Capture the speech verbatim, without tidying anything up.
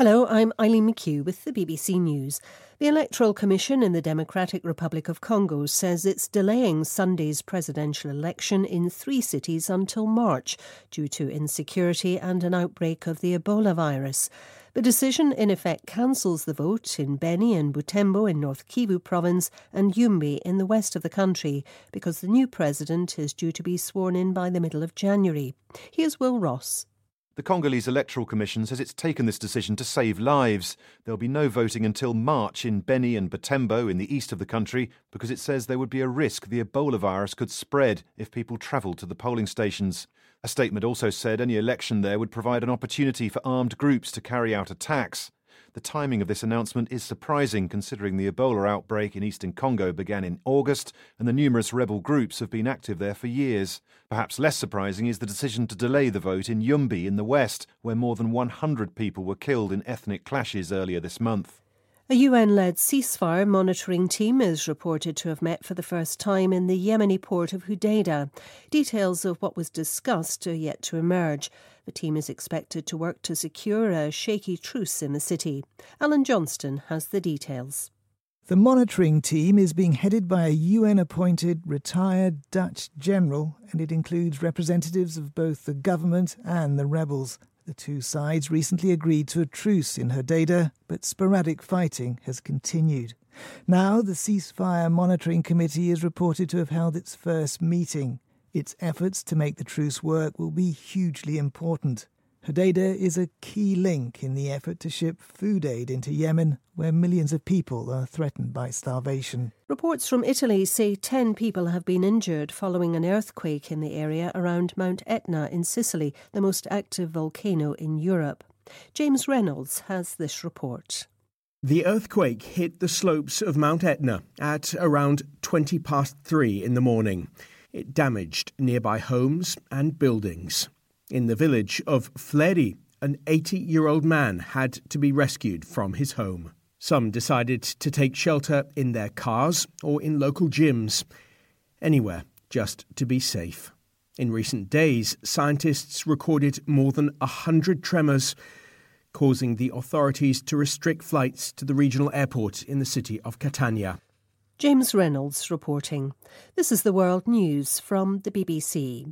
Hello, I'm Eileen McHugh with the B B C News. The Electoral Commission in the Democratic Republic of Congo says it's delaying Sunday's presidential election in three cities until March due to insecurity and an outbreak of the Ebola virus. The decision in effect cancels the vote in Beni and Butembo in North Kivu province and Yumbi in the west of the country because the new president is due to be sworn in by the middle of January. Here's Will Ross. The Congolese Electoral Commission says it's taken this decision to save lives. There'll be no voting until March in Beni and Butembo in the east of the country because it says there would be a risk the Ebola virus could spread if people travelled to the polling stations. A statement also said any election there would provide an opportunity for armed groups to carry out attacks. The timing of this announcement is surprising considering the Ebola outbreak in eastern Congo began in August and the numerous rebel groups have been active there for years. Perhaps less surprising is the decision to delay the vote in Yumbi in the west, where more than one hundred people were killed in ethnic clashes earlier this month. A U N-led ceasefire monitoring team is reported to have met for the first time in the Yemeni port of Hodeidah. Details of what was discussed are yet to emerge. The team is expected to work to secure a shaky truce in the city. Alan Johnston has the details. The monitoring team is being headed by a U N-appointed retired Dutch general, and it includes representatives of both the government and the rebels. The two sides recently agreed to a truce in Hodeidah, but sporadic fighting has continued. Now the Ceasefire Monitoring Committee is reported to have held its first meeting. Its efforts to make the truce work will be hugely important. Hodeidah is a key link in the effort to ship food aid into Yemen, where millions of people are threatened by starvation. Reports from Italy say ten people have been injured following an earthquake in the area around Mount Etna in Sicily, the most active volcano in Europe. James Reynolds has this report. The earthquake hit the slopes of Mount Etna at around twenty past three in the morning. It damaged nearby homes and buildings. In the village of Fleri, an eighty-year-old man had to be rescued from his home. Some decided to take shelter in their cars or in local gyms, anywhere just to be safe. In recent days, scientists recorded more than one hundred tremors, causing the authorities to restrict flights to the regional airport in the city of Catania. James Reynolds reporting. This is the World News from the B B C.